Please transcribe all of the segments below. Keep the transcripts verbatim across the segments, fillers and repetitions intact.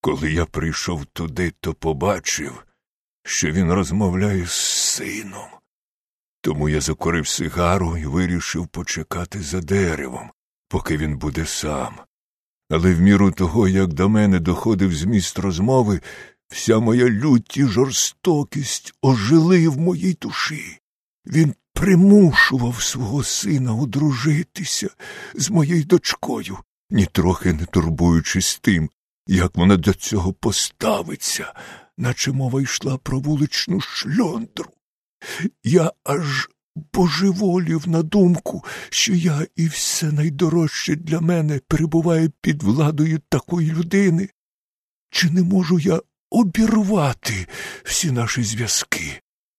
Коли я прийшов туди, то побачив, що він розмовляє з сином. Тому я закурив сигару і вирішив почекати за деревом, поки він буде сам. Але в міру того, як до мене доходив зміст розмови, вся моя лють і жорстокість ожили в моїй душі. Він примушував свого сина одружитися з моєю дочкою, нітрохи не турбуючись тим, як вона до цього поставиться, наче мова йшла про вуличну шльондру. Я аж божеволів на думку, що я і все найдорожче для мене перебуває під владою такої людини. Чи не можу я обірвати всі наші зв'язки?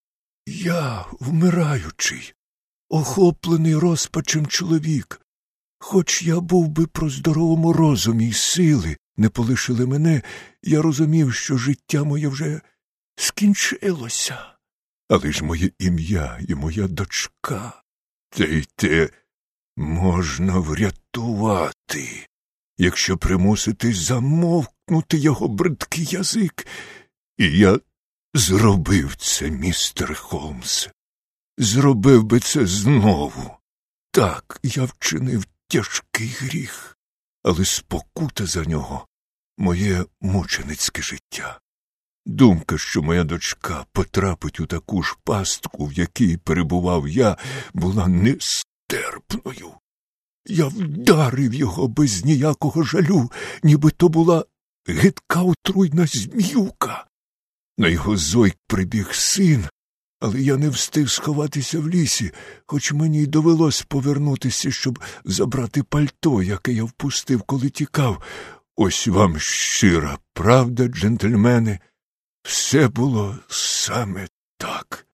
Я, вмираючий, охоплений розпачем чоловік, хоч я був би про здоровому розумі й сили, не полишили мене, я розумів, що життя моє вже скінчилося. Але ж моє ім'я і моя дочка, те й те можна врятувати, якщо примусити замовкнути його бридкий язик. І я зробив це, містер Холмс. Зробив би це знову. Так, я вчинив тяжкий гріх, але спокута за нього – моє мученицьке життя. Думка, що моя дочка потрапить у таку ж пастку, в якій перебував я, була нестерпною. Я вдарив його без ніякого жалю, ніби то була гидка отруйна зміюка. На його зойк прибіг син, але я не встиг сховатися в лісі, хоч мені й довелось повернутися, щоб забрати пальто, яке я впустив, коли тікав. Ось вам щира правда, джентльмени. Все було саме так.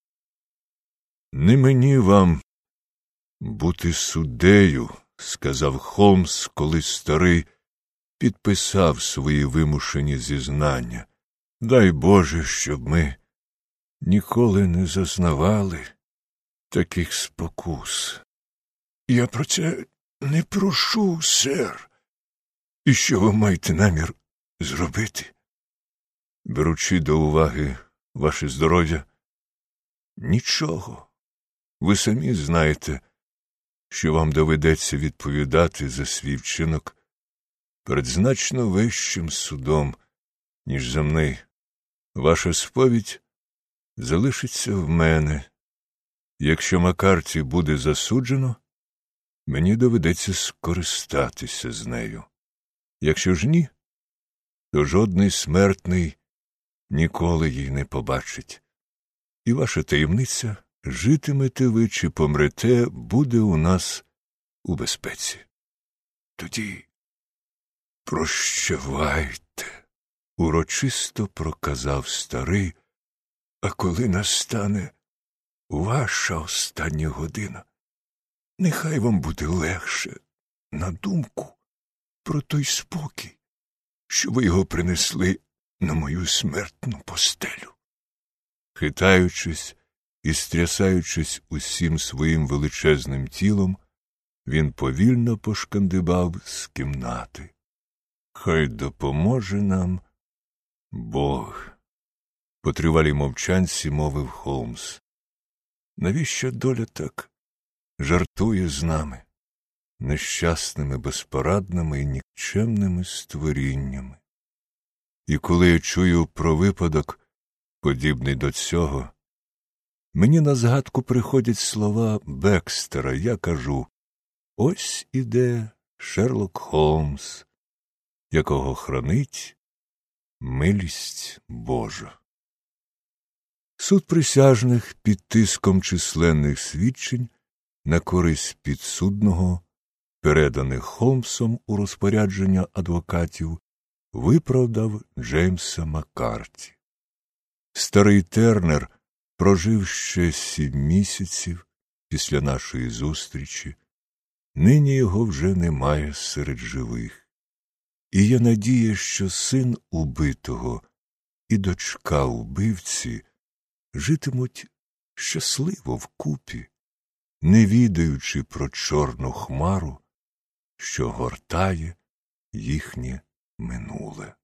Не мені вам бути суддею, сказав Холмс, коли старий підписав свої вимушені зізнання. Дай Боже, щоб ми ніколи не зазнавали таких спокус. Я про це не прошу, сер. І що ви маєте намір зробити? Беручи до уваги ваше здоров'я, нічого. Ви самі знаєте, що вам доведеться відповідати за свій вчинок перед значно вищим судом, ніж земний. Ваша сповідь залишиться в мене. Якщо Маккарті буде засуджено, мені доведеться скористатися з нею. Якщо ж ні, то жодний смертний ніколи її не побачить. І ваша таємниця, житимете ви чи помрете, буде у нас у безпеці. Тоді прощавайте, урочисто проказав старий, а коли настане ваша остання година, нехай вам буде легше на думку про той спокій, що ви його принесли на мою смертну постелю. Хитаючись і стрясаючись усім своїм величезним тілом, він повільно пошкандибав з кімнати. Хай допоможе нам Бог. По тривалій мовчанці мовив Холмс. Навіщо доля так жартує з нами, нещасними, безпорадними і нікчемними створіннями? І коли я чую про випадок, подібний до цього, мені на згадку приходять слова Бекстера. Я кажу: ось іде Шерлок Холмс, якого хранить милість Божа. Суд присяжних під тиском численних свідчень на користь підсудного, переданих Холмсом у розпорядження адвокатів, виправдав Джеймса Маккарті. Старий Тернер прожив ще сім місяців після нашої зустрічі. Нині його вже немає серед живих. І є надія, що син убитого і дочка убивці житимуть щасливо вкупі, не відаючи про чорну хмару, що гортає їхнє минуле.